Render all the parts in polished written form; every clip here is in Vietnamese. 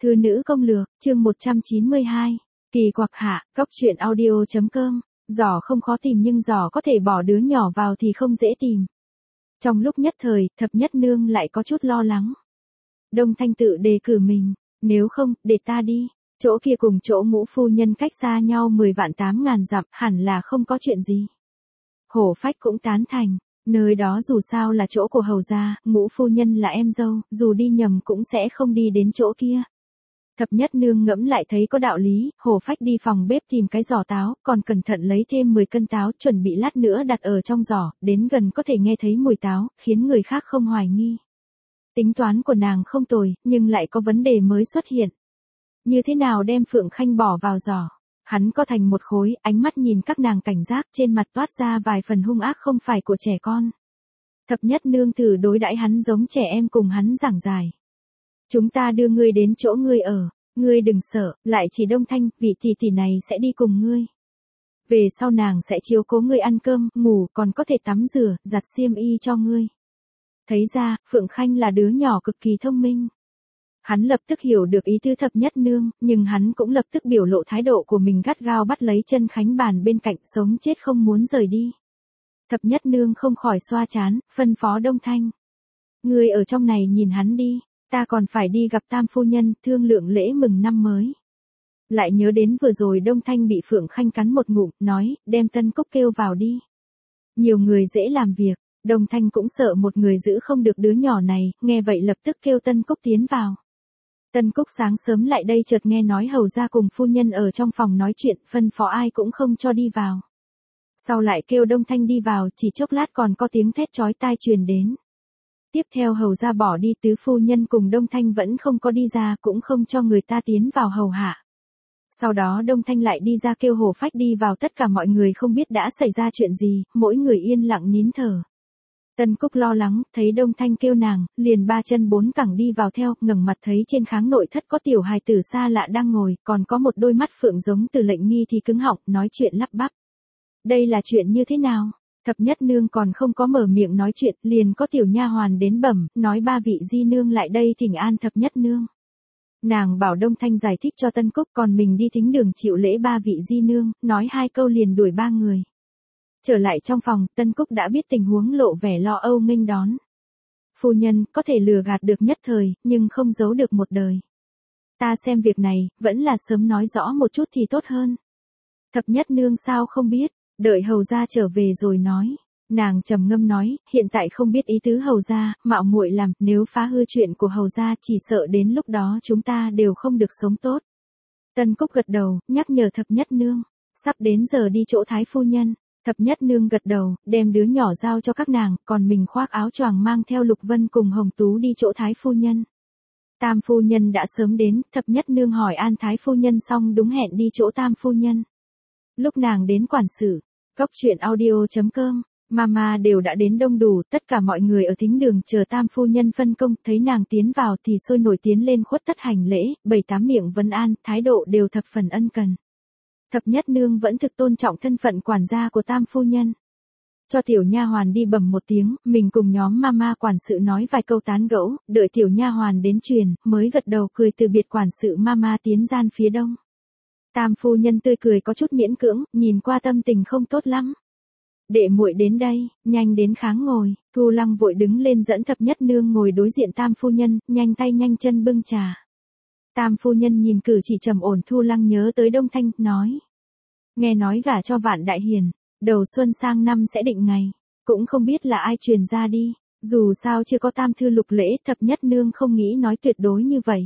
Thư nữ công lược, chương 192. Kỳ quặc hạ, góc truyện audio.com. Giỏ không khó tìm nhưng giỏ có thể bỏ đứa nhỏ vào thì không dễ tìm. Trong lúc nhất thời, thập nhất nương lại có chút lo lắng. Đông Thanh tự đề cử mình, nếu không, để ta đi. Chỗ kia cùng chỗ Ngũ phu nhân cách xa nhau 10 vạn 8 ngàn dặm, hẳn là không có chuyện gì. Hổ Phách cũng tán thành, nơi đó dù sao là chỗ của hầu gia, Ngũ phu nhân là em dâu, dù đi nhầm cũng sẽ không đi đến chỗ kia. Thập nhất nương ngẫm lại thấy có đạo lý, Hổ Phách đi phòng bếp tìm cái giỏ táo, còn cẩn thận lấy thêm 10 cân táo, chuẩn bị lát nữa đặt ở trong giỏ, đến gần có thể nghe thấy mùi táo, khiến người khác không hoài nghi. Tính toán của nàng không tồi, nhưng lại có vấn đề mới xuất hiện. Như thế nào đem Phượng Khanh bỏ vào giỏ? Hắn co thành một khối, ánh mắt nhìn các nàng cảnh giác, trên mặt toát ra vài phần hung ác không phải của trẻ con. Thập nhất nương thử đối đãi hắn giống trẻ em cùng hắn giảng giải. Chúng ta đưa ngươi đến chỗ ngươi ở, ngươi đừng sợ, lại chỉ Đông Thanh, vị tỷ tỷ này sẽ đi cùng ngươi. Về sau nàng sẽ chiếu cố ngươi ăn cơm, ngủ, còn có thể tắm rửa, giặt xiêm y cho ngươi. Thấy ra, Phượng Khanh là đứa nhỏ cực kỳ thông minh. Hắn lập tức hiểu được ý tư thập nhất nương, nhưng hắn cũng lập tức biểu lộ thái độ của mình gắt gao bắt lấy chân Khánh bàn bên cạnh, sống chết không muốn rời đi. Thập nhất nương không khỏi xoa chán, phân phó Đông Thanh. Ngươi ở trong này nhìn hắn đi, ta còn phải đi gặp Tam phu nhân, thương lượng lễ mừng năm mới. Lại nhớ đến vừa rồi Đông Thanh bị Phượng Khanh cắn một ngụm, nói, đem Tân Cúc kêu vào đi. Nhiều người dễ làm việc, Đông Thanh cũng sợ một người giữ không được đứa nhỏ này, nghe vậy lập tức kêu Tân Cúc tiến vào. Tân Cúc sáng sớm lại đây chợt nghe nói hầu gia cùng phu nhân ở trong phòng nói chuyện, phân phó ai cũng không cho đi vào. Sau lại kêu Đông Thanh đi vào, chỉ chốc lát còn có tiếng thét chói tai truyền đến. Tiếp theo hầu gia bỏ đi, tứ phu nhân cùng Đông Thanh vẫn không có đi ra, cũng không cho người ta tiến vào hầu hạ. Sau đó Đông Thanh lại đi ra kêu Hổ Phách đi vào, tất cả mọi người không biết đã xảy ra chuyện gì, mỗi người yên lặng nín thở. Tân Cúc lo lắng, thấy Đông Thanh kêu nàng, liền ba chân bốn cẳng đi vào theo, ngẩng mặt thấy trên kháng nội thất có tiểu hài tử xa lạ đang ngồi, còn có một đôi mắt phượng giống Từ Lệnh Nghi thì cứng họng, nói chuyện lắp bắp. Đây là chuyện như thế nào? Thập nhất nương còn không có mở miệng nói chuyện, liền có tiểu nha hoàn đến bẩm, nói ba vị di nương lại đây thỉnh an thập nhất nương. Nàng bảo Đông Thanh giải thích cho Tân Cúc, còn mình đi thính đường chịu lễ ba vị di nương, nói hai câu liền đuổi ba người. Trở lại trong phòng, Tân Cúc đã biết tình huống, lộ vẻ lo âu nghênh đón. Phu nhân, có thể lừa gạt được nhất thời, nhưng không giấu được một đời. Ta xem việc này, vẫn là sớm nói rõ một chút thì tốt hơn. Thập nhất nương sao không biết, đợi hầu gia trở về rồi nói. Nàng trầm ngâm nói, hiện tại không biết ý tứ hầu gia, mạo muội làm, nếu phá hư chuyện của hầu gia chỉ sợ đến lúc đó chúng ta đều không được sống tốt. Tân Cúc gật đầu, nhắc nhở thập nhất nương, sắp đến giờ đi chỗ thái phu nhân. Thập nhất nương gật đầu, đem đứa nhỏ giao cho các nàng, còn mình khoác áo choàng mang theo Lục Vân cùng Hồng Tú đi chỗ thái phu nhân. Tam phu nhân đã sớm đến, thập nhất nương hỏi an thái phu nhân xong đúng hẹn đi chỗ tam phu nhân. Lúc nàng đến quản sự, góc truyện audio.com, mama đều đã đến đông đủ, tất cả mọi người ở thính đường chờ tam phu nhân phân công, thấy nàng tiến vào thì sôi nổi tiến lên khuất tất hành lễ, 7-8 miệng vấn an, thái độ đều thập phần ân cần. Thập nhất nương vẫn thực tôn trọng thân phận quản gia của tam phu nhân. Cho tiểu nha hoàn đi bẩm một tiếng, mình cùng nhóm mama quản sự nói vài câu tán gẫu, đợi tiểu nha hoàn đến truyền, mới gật đầu cười từ biệt quản sự mama tiến gian phía đông. Tam phu nhân tươi cười có chút miễn cưỡng, nhìn qua tâm tình không tốt lắm. Đệ muội đến đây, nhanh đến kháng ngồi. Thu Lăng vội đứng lên dẫn thập nhất nương ngồi đối diện tam phu nhân, nhanh tay nhanh chân bưng trà. Tam phu nhân nhìn cử chỉ trầm ổn Thu Lăng nhớ tới Đông Thanh, nói. Nghe nói gả cho Vạn Đại Hiền, đầu xuân sang năm sẽ định ngày, cũng không biết là ai truyền ra đi, dù sao chưa có tam thư lục lễ, thập nhất nương không nghĩ nói tuyệt đối như vậy.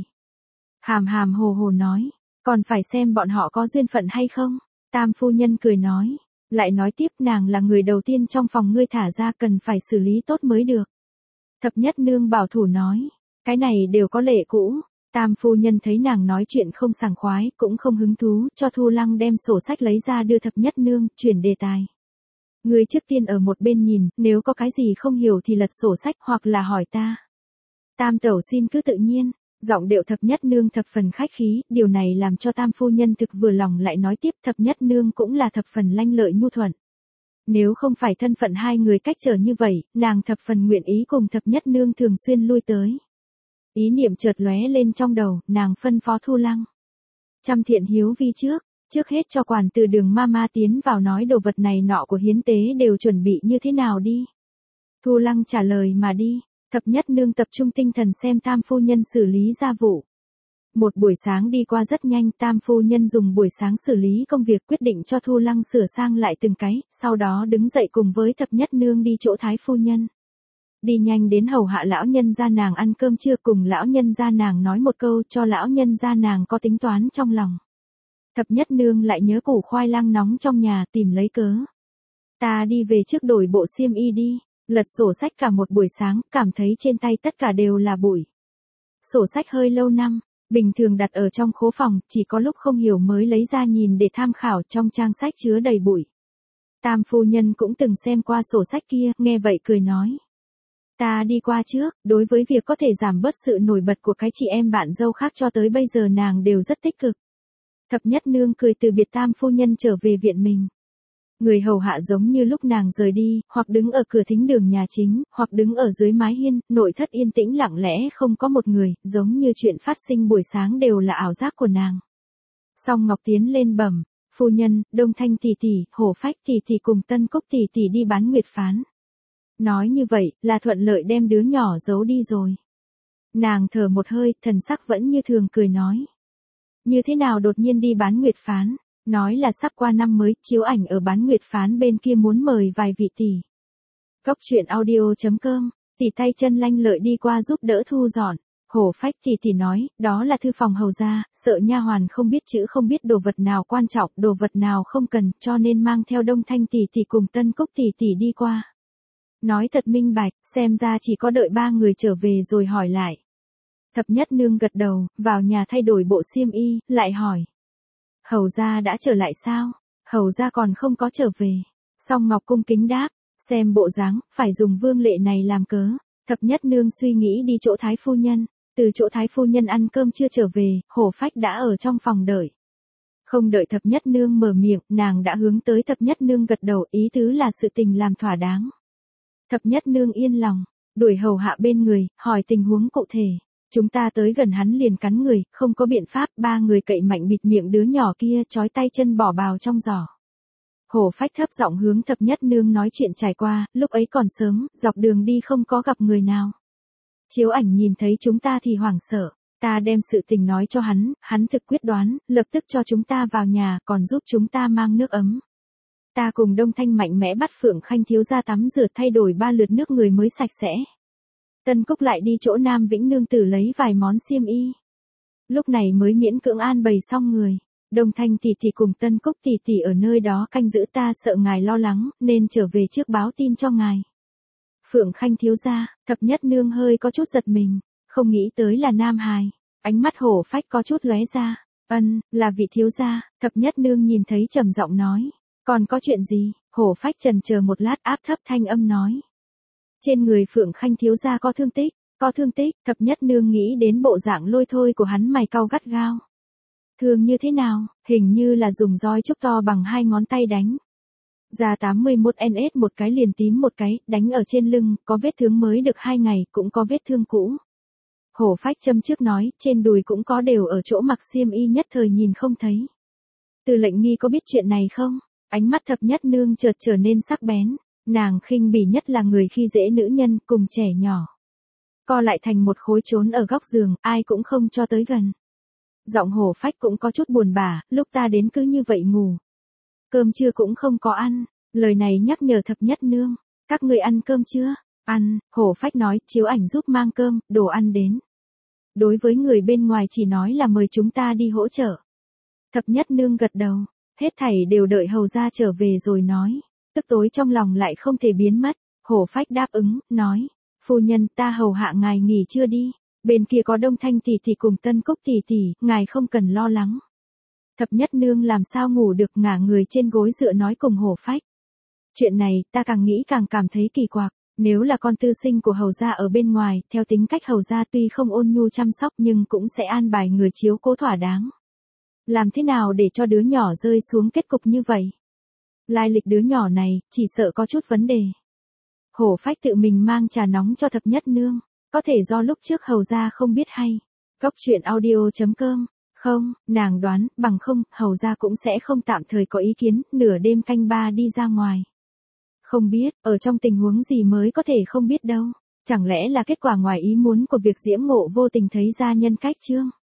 Hàm hàm hồ hồ nói, còn phải xem bọn họ có duyên phận hay không. Tam phu nhân cười nói, lại nói tiếp nàng là người đầu tiên trong phòng ngươi thả ra, cần phải xử lý tốt mới được. Thập nhất nương bảo thủ nói, cái này đều có lệ cũ. Tam phu nhân thấy nàng nói chuyện không sảng khoái, cũng không hứng thú, cho Thu Lăng đem sổ sách lấy ra đưa thập nhất nương, chuyển đề tài. Ngươi trước tiên ở một bên nhìn, nếu có cái gì không hiểu thì lật sổ sách hoặc là hỏi ta. Tam tẩu xin cứ tự nhiên, giọng điệu thập nhất nương thập phần khách khí, điều này làm cho tam phu nhân thực vừa lòng, lại nói tiếp thập nhất nương cũng là thập phần lanh lợi nhu thuận. Nếu không phải thân phận hai người cách trở như vậy, nàng thập phần nguyện ý cùng thập nhất nương thường xuyên lui tới. Ý niệm chợt lóe lên trong đầu, nàng phân phó Thu Lăng. Trăm thiện hiếu vi trước hết cho quản từ Đường Mama tiến vào nói đồ vật này nọ của hiến tế đều chuẩn bị như thế nào đi. Thu Lăng trả lời mà đi, thập nhất nương tập trung tinh thần xem tam phu nhân xử lý gia vụ. Một buổi sáng đi qua rất nhanh, tam phu nhân dùng buổi sáng xử lý công việc quyết định cho Thu Lăng sửa sang lại từng cái, sau đó đứng dậy cùng với thập nhất nương đi chỗ thái phu nhân. Đi nhanh đến hầu hạ lão nhân gia nàng ăn cơm trưa, cùng lão nhân gia nàng nói một câu cho lão nhân gia nàng có tính toán trong lòng. Thập nhất nương lại nhớ củ khoai lang nóng trong nhà, tìm lấy cớ. Ta đi về trước đổi bộ xiêm y đi, lật sổ sách cả một buổi sáng, cảm thấy trên tay tất cả đều là bụi. Sổ sách hơi lâu năm, bình thường đặt ở trong khố phòng, chỉ có lúc không hiểu mới lấy ra nhìn để tham khảo, trong trang sách chứa đầy bụi. Tam phu nhân cũng từng xem qua sổ sách kia, nghe vậy cười nói. Ta đi qua trước, đối với việc có thể giảm bớt sự nổi bật của cái chị em bạn dâu khác cho tới bây giờ nàng đều rất tích cực. Thập nhất nương cười từ biệt tam phu nhân trở về viện mình. Người hầu hạ giống như lúc nàng rời đi, hoặc đứng ở cửa thính đường nhà chính, hoặc đứng ở dưới mái hiên, nội thất yên tĩnh lặng lẽ không có một người, giống như chuyện phát sinh buổi sáng đều là ảo giác của nàng. Song Ngọc tiến lên bẩm, phu nhân, Đông Thanh tỷ tỷ, Hổ Phách tỷ tỷ cùng Tân Cúc tỷ tỷ đi bán nguyệt phán. Nói như vậy, là thuận lợi đem đứa nhỏ giấu đi rồi. Nàng thở một hơi, thần sắc vẫn như thường cười nói. Như thế nào đột nhiên đi bán nguyệt phán? Nói là sắp qua năm mới, chiếu ảnh ở bán nguyệt phán bên kia muốn mời vài vị tỷ. Góc truyện audio.com, tỷ tay chân lanh lợi đi qua giúp đỡ thu dọn. Hổ Phách tỷ nói, đó là thư phòng hầu gia, sợ nha hoàn không biết chữ không biết đồ vật nào quan trọng, đồ vật nào không cần, cho nên mang theo Đông Thanh tỷ cùng Tân Cúc tỷ đi qua. Nói thật minh bạch, xem ra chỉ có đợi ba người trở về rồi hỏi lại. Thập nhất nương gật đầu, vào nhà thay đổi bộ xiêm y, lại hỏi. Hầu gia đã trở lại sao? Hầu gia còn không có trở về. Song Ngọc cung kính đáp, xem bộ dáng, phải dùng vương lệ này làm cớ. Thập nhất nương suy nghĩ đi chỗ thái phu nhân. Từ chỗ thái phu nhân ăn cơm chưa trở về, Hổ Phách đã ở trong phòng đợi. Không đợi thập nhất nương mở miệng, nàng đã hướng tới thập nhất nương gật đầu, ý tứ là sự tình làm thỏa đáng. Thập nhất nương yên lòng, đuổi hầu hạ bên người, hỏi tình huống cụ thể. Chúng ta tới gần hắn liền cắn người, không có biện pháp, ba người cậy mạnh bịt miệng đứa nhỏ kia, trói tay chân bỏ bào trong giỏ. Hổ Phách thấp giọng hướng thập nhất nương nói chuyện trải qua, lúc ấy còn sớm, dọc đường đi không có gặp người nào. Chiếu ảnh nhìn thấy chúng ta thì hoảng sợ, ta đem sự tình nói cho hắn thực quyết đoán, lập tức cho chúng ta vào nhà, còn giúp chúng ta mang nước ấm. Ta cùng Đông Thanh mạnh mẽ bắt Phượng Khanh thiếu gia tắm rửa thay đổi 3 lượt nước người mới sạch sẽ. Tân Cúc lại đi chỗ Nam Vĩnh nương tử lấy vài món xiêm y. Lúc này mới miễn cưỡng an bày xong người. Đông Thanh tỷ cùng Tân Cúc tỷ ở nơi đó canh giữ, ta sợ ngài lo lắng, nên trở về trước báo tin cho ngài. Phượng Khanh thiếu gia, thập nhất nương hơi có chút giật mình, không nghĩ tới là nam hài. Ánh mắt Hổ Phách có chút lóe ra. Là vị thiếu gia. Thập nhất nương nhìn thấy trầm giọng nói. Còn có chuyện gì? Hổ Phách chần chờ một lát áp thấp thanh âm nói. Trên người Phượng Khanh thiếu gia có thương tích, thập nhất nương nghĩ đến bộ dạng lôi thôi của hắn, mày cau gắt gao. Thương như thế nào? Hình như là dùng roi trúc to bằng 2 ngón tay đánh. Da 81NS một cái liền tím một cái, đánh ở trên lưng, có vết thương mới được 2 ngày, cũng có vết thương cũ. Hổ Phách châm trước nói, trên đùi cũng có, đều ở chỗ mặc xiêm y nhất thời nhìn không thấy. Từ Lệnh Nghi có biết chuyện này không? Ánh mắt thập nhất nương chợt trở nên sắc bén. Nàng khinh bỉ nhất là người khi dễ nữ nhân cùng trẻ nhỏ. Co lại thành một khối trốn ở góc giường, ai cũng không cho tới gần. Giọng Hổ Phách cũng có chút buồn bã, lúc ta đến cứ như vậy ngủ. Cơm trưa cũng không có ăn. Lời này nhắc nhở thập nhất nương. Các người ăn cơm chưa? Ăn, Hổ Phách nói, chiếu ảnh giúp mang cơm, đồ ăn đến. Đối với người bên ngoài chỉ nói là mời chúng ta đi hỗ trợ. Thập nhất nương gật đầu, hết thảy đều đợi hầu gia trở về rồi nói. Tức tối trong lòng lại không thể biến mất. Hổ Phách đáp ứng, nói, phu nhân, ta hầu hạ ngài nghỉ chưa đi. Bên kia có Đông Thanh tỷ cùng Tân Cúc tỷ, ngài không cần lo lắng. Thập nhất nương làm sao ngủ được, ngả người trên gối dựa nói cùng Hổ Phách. Chuyện này, ta càng nghĩ càng cảm thấy kỳ quặc. Nếu là con tư sinh của hầu gia ở bên ngoài, theo tính cách hầu gia tuy không ôn nhu chăm sóc nhưng cũng sẽ an bài người chiếu cố thỏa đáng. Làm thế nào để cho đứa nhỏ rơi xuống kết cục như vậy? Lai lịch đứa nhỏ này, chỉ sợ có chút vấn đề. Hổ Phách tự mình mang trà nóng cho thập nhất nương. Có thể do lúc trước Hầu gia không biết hay. Cóc truyện audio.com. Không, nàng đoán, bằng không, Hầu gia cũng sẽ không tạm thời có ý kiến, nửa đêm canh ba đi ra ngoài. Không biết, ở trong tình huống gì mới có thể không biết đâu. Chẳng lẽ là kết quả ngoài ý muốn của việc Diễm Ngộ vô tình thấy ra nhân cách Trương